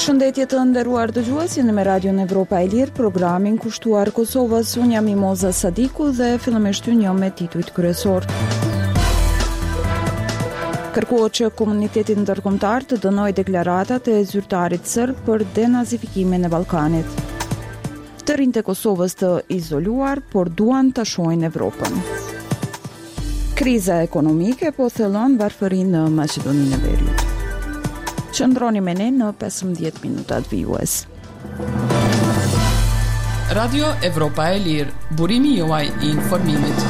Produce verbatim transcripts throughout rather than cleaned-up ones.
Përshëndetje të nderuar dëgjues, jeni me Radion Evropa e Lirë, programin kushtuar Kosovës. Unë jam Mimoza Sadiku dhe fillimisht ju njoh me titujt kryesor. Kërkohet që komuniteti ndërkombëtar të dënojë deklaratat e zyrtarit serb për denazifikimin e Ballkanit. Të rinjtë e Kosovës të izoluar, por duan ta shohin Evropën. Kriza ekonomike po thellon varfërinë në Maqedoninë e Veriut. Qëndroni me ne në pesëmbëdhjetë minutat vijues. Radio Evropa e Lirë, burimi juaj i informimit.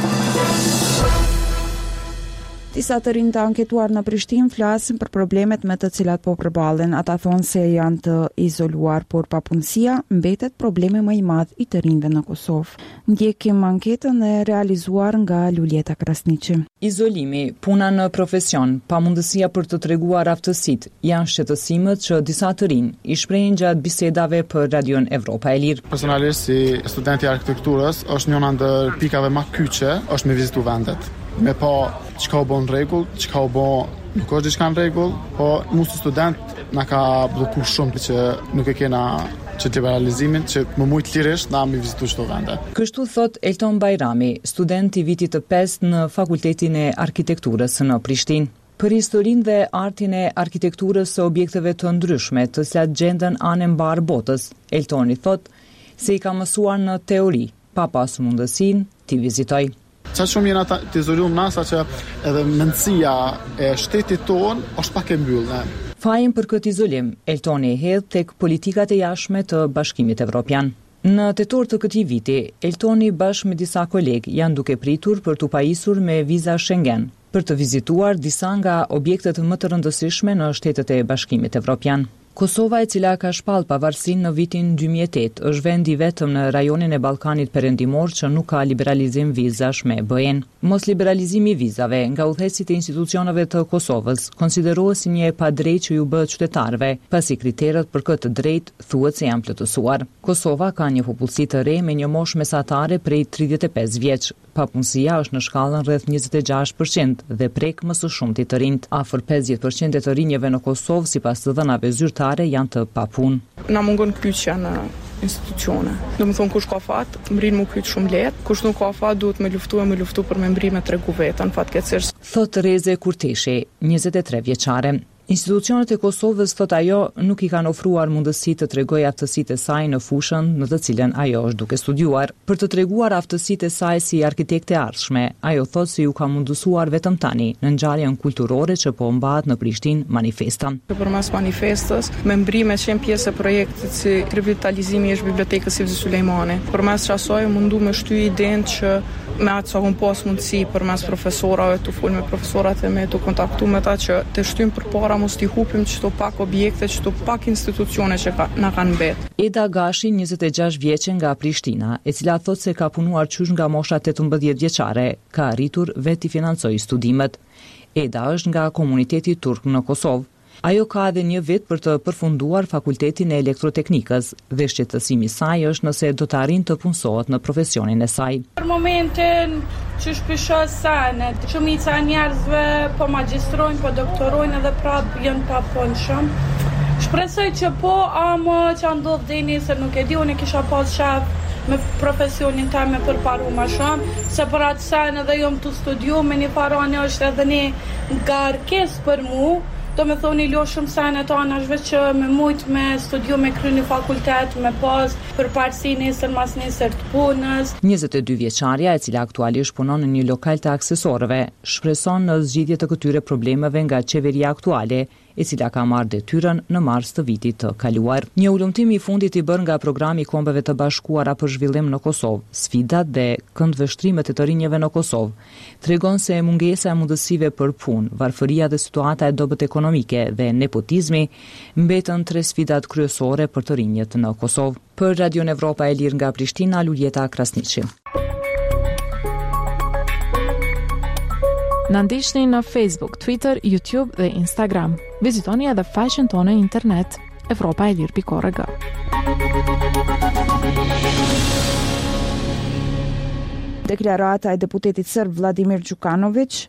Disa të rinj të anketuar në Prishtinë flasin për problemet me të cilat po përballen. Ata thonë se janë të izoluar, por papunësia mbetet problemi më i madh i të rinjve në Kosovë. Ndjekim anketën e realizuar nga Luljeta Krasniqi. Izolimi, puna në profesion, pamundësia për të treguar aftësitë janë shqetësimet që disa të rinj i shprehin gjatë bisedave për Radion Evropa e Lirë. Personalisht si studenti i arkitekturës, është njëna ndër pikave më kyçe është me vizitu vendet. Me pa çka u bën rregull, çka u bën nuk është diçka në rregull, po mu si student na ka bllokuar shumë që nuk e kena që liberalizimin që më shumë lirisht na mi vizitu çdo vende. Kështu thot Elton Bajrami, student i vitit të pestë në Fakultetin e Arkitekturës në Prishtinë. Për historinë dhe artin e arkitekturës së objekteve të ndryshme, të cilat gjenden anë mbar botës, Eltoni thot se i ka mësuar në teori, pa pasur mundësinë t'i vizitojë. Qa shumë jena të izoluar nasa që edhe mendësia e shtetit tonë është pak e mbyllë. Fajin për këtë izolim, Eltoni e hedh tek politikat e jashtme të Bashkimit Evropian. Në tetor të këtij viti, Eltoni bashkë me disa kolegë janë duke pritur për t'u pajisur me viza Schengen, për të vizituar disa nga objektet më të rëndësishme në shtetet e Bashkimit Evropian. Kosova, e cila ka shpall pavarësinë në vitin dy mijë e tetë, është vendi vetëm në rajonin e Ballkanit Perëndimor që nuk ka liberalizim vizash me B E-n. Mos liberalizimi i vizave nga udhëheqësit e institucioneve të Kosovës konsiderohet si një e padrejtë që ju bëhet qytetarëve, pasi kriteret për këtë drejt thuhet se janë plotësuar. Kosova ka një popullsi të re me një moshë mesatare prej tridhjetë e pesë vjeç. Papunësia është në shkallën rreth njëzet e gjashtë përqind dhe prek më së shumti të rinjt. Afër pesëdhjetë përqind të rinjve në Kosovë, sipas të dhënave zyrtare, janë të papunë. Na mungon kyçja në institucione. Do të thonë kush ka fat, mbrin më kyç shumë lehtë, kush nuk ka fat duhet me luftu e me luftu për me mbri me tregu vetën, fatkeqësisht. Thot Reze Kurteshi, njëzet e tre vjeçare. Institucionet e Kosovës, thot ajo, nuk i kanë ofruar mundësi të tregojë aftësitë e saj në fushën në të cilën ajo është duke studiuar. Për të treguar aftësitë e saj si arkitekte e ardhshme, ajo thot se ju ka mundësuar vetëm tani në ngjarjen kulturore që po mbahet në Prishtinë manifesta. Përmes manifestës, me mbrime që janë pjesë e projektit si revitalizimi i bibliotekës Silvi Sulejmani. Përmes asaj mundu me shty idenë që me atë sa kom pas mundësi përmes profesorave, të fol me profesorat e me të kontaktu me ta që të shtym përpara mos t'i hupim çdo pak objekte, çdo pak institucione që ka, na kanë mbet. Eda Gashi, njëzet e gjashtë vjeçe nga Prishtina, e cila thot se ka punuar qysh nga mosha tetëmbëdhjetë vjeçare, ka arritur vetë i financojë studimet. Eda është nga komuniteti turk në Kosovë. Ajo ka edhe një vit për të përfunduar fakultetin e elektroteknikës dhe shqetësimi i saj është nëse do të arrijë të punësohet në profesionin e saj. Për momentin që shpishoj sanet, shumica e njerëzve po magjistrojnë, po doktorojnë edhe prapë janë pa punëshëm. Shpresoj që po, ama që ndodh deni se nuk e di, unë kisha pas shaf me profesionin tim me përparu më shumë, se për atë sen edhe jom të studiu me një farani është edhe një ngarkes për mu. Do me thoni lo shumë sene të anashve që me mujt me studiu me kry një fakultet, me pas për parësi nesër mas nesër të punës. njëzet e dy vjeçarja, e cila aktualisht punon në një lokal të aksesorëve, shpreson në zgjidhje të këtyre problemeve nga qeveria aktuale, e cila ka marrë detyrën në mars të vitit të kaluar. Një ulëmtim i fundit i bërë nga programi i Kombeve të Bashkuara për zhvillim në Kosovë, sfidat dhe këndvështrimet e të rinjve në Kosovë, tregon se mungesa e mundësive për punë, varfëria dhe situata e dobët ekonomike dhe nepotizmi mbetën tre sfidat kryesore për të rinjët në Kosovë. Për Radion Evropa e Lirë nga Prishtina, Luljeta Krasniqi. Na ndiqni në Facebook, Twitter, YouTube dhe Instagram. Vizitoni edhe faqen tonë internet evropa e lirë pikë org. Deklarata e deputetit serb Vladimir Đukanović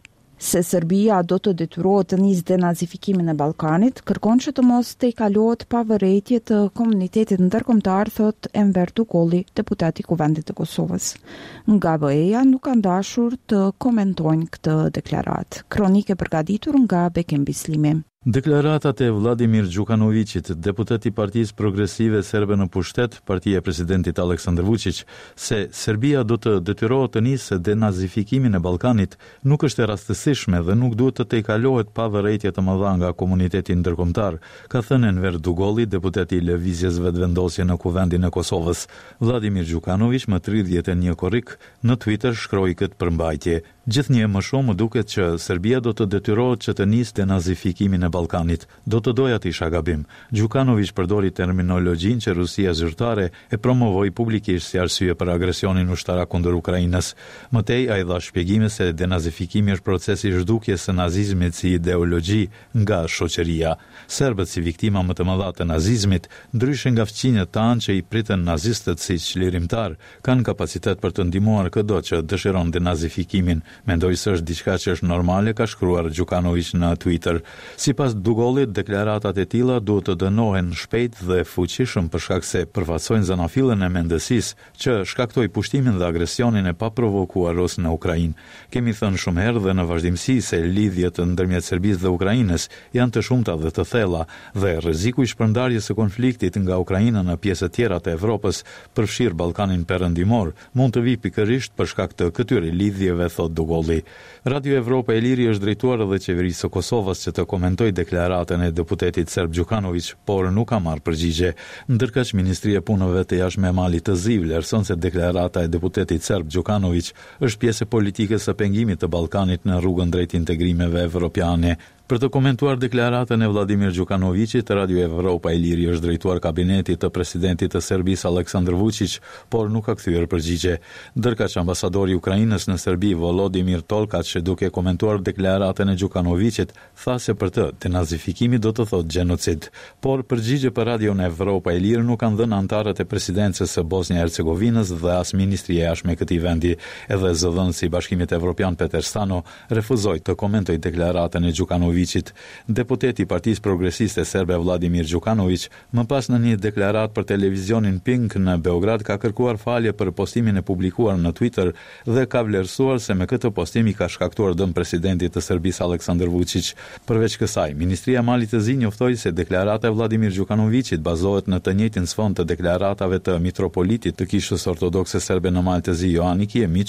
Se Serbia do të detyrohet të nisë denazifikimin e Ballkanit, kërkon që të mos tejkalohet pavarësia të komunitetit ndërkombëtar, thot Enver Dugolli, deputati i Kuvendit të Kosovës. Nga B E-ja nuk kanë dashur të komentojnë këtë deklaratë. Kronike përgatitur nga Bekim Bislimi. Deklaratat e Vladimir Gjukanovićit, deputet i Partisë Progresive Serbe në pushtet, partia e presidentit Aleksandar Vučić, se Serbia do të detyrohet të nisë denazifikimin e Ballkanit, nuk është e rastësishme dhe nuk duhet të tejkalohet pa vërejtje të mëdha nga komuniteti ndërkombëtar, ka thënë Enver Dugolli, deputeti i Lëvizjes Vetëvendosje në Kuvendin e Kosovës. Vladimir Gjukanović më tridhjetë e një korrik në Twitter shkroi këtë përmbajtje. Gjithnjë më shumë më duket që Serbia do të detyrohet që të nisë denazifikimin e Ballkanit. Do të doja të isha gabim. Gjukanović përdori terminologjinë që Rusia zyrtare e promovoi publikisht si arsye për agresionin ushtarak kundër Ukrainës. Mëtej ai dha shpjegime se denazifikimi është procesi i zhdukjes së nazizmit si ideologji nga shoqëria. Serbët si viktima më të mëdha të nazizmit, ndryshe nga fqinjet tanë që i pritën nazistët si çlirimtar, kanë kapacitet për të ndihmuar çdo që dëshiron denazifikimin. Mendoj se është diçka që është normale, ka shkruar Gjukanović në Twitter. Sipas Dugollit, deklaratat e tilla duhet të dënohen shpejt dhe fuqishëm për shkak se përfaqësojnë zanafillën e mendësisë që shkaktoi pushtimin dhe agresionin e paprovokuar rus në Ukrainë. Kemi thënë shumë herë dhe në vazhdimsi se lidhjet ndërmjet Serbisë dhe Ukrainës janë të shumta dhe të thella dhe rreziku i shpërndarjes së konfliktit nga Ukraina në pjesë të tjera të Evropës, përfshir Ballkanin perëndimor, mund të vijë pikërisht për shkak të këtyre lidhjeve, thot Dugolli. Radio Evropa e Liri është drejtuar edhe qeverisë së Kosovës që të komentojë deklaratën e deputetit serb Gjukanović, por nuk ka marrë përgjigje. Ndërkaq Ministria e Punëve të Jashtme e Malit të Zi vlerëson se deklarata e deputetit serb Gjukanović është pjesë e politikës së pengimit të Ballkanit në rrugën drejt integrimeve evropiane. Për të komentuar deklaratën e Vladimir Gjukanovićit, Radio Evropa e Liri është drejtuar kabinetit të presidentit të Serbisë Aleksandar Vučić, por nuk ka kthyer përgjigje. Ndërkaq ambasadori i Ukrainës në Serbi Volodimir Tolkaç, duke komentuar deklaratën e Gjukanovićit, tha se për të denazifikimi do të thotë gjenocid. Por përgjigje për Radio Evropa e Liri nuk kanë dhënë antarët e presidencës së Bosnia-Hercegovinës dhe as ministria e jashtme e këtij vendi. Edhe zëdhënësi i Bashkimit Evropian Peter Stano refuzoi të komentojë deklaratën e Gjukanovićit. Deputeti i Partisë Progresiste Serbe Vladimir Gjukanović, më pas në një deklaratë për televizionin Pink në Beograd, ka kërkuar falje për postimin e publikuar në Twitter dhe ka vlerësuar se me këtë postim i ka shkaktuar dëm presidentit të Serbisë Aleksandar Vučić. Përveç kësaj, Ministria e Malit të Zi njoftoi se deklarata e Vladimir Gjukanovićit bazohet në të njëjtin sfond të deklaratave të mitropolitit të Kishës Ortodokse Serbe në Mal të Zi Joani Kiemić,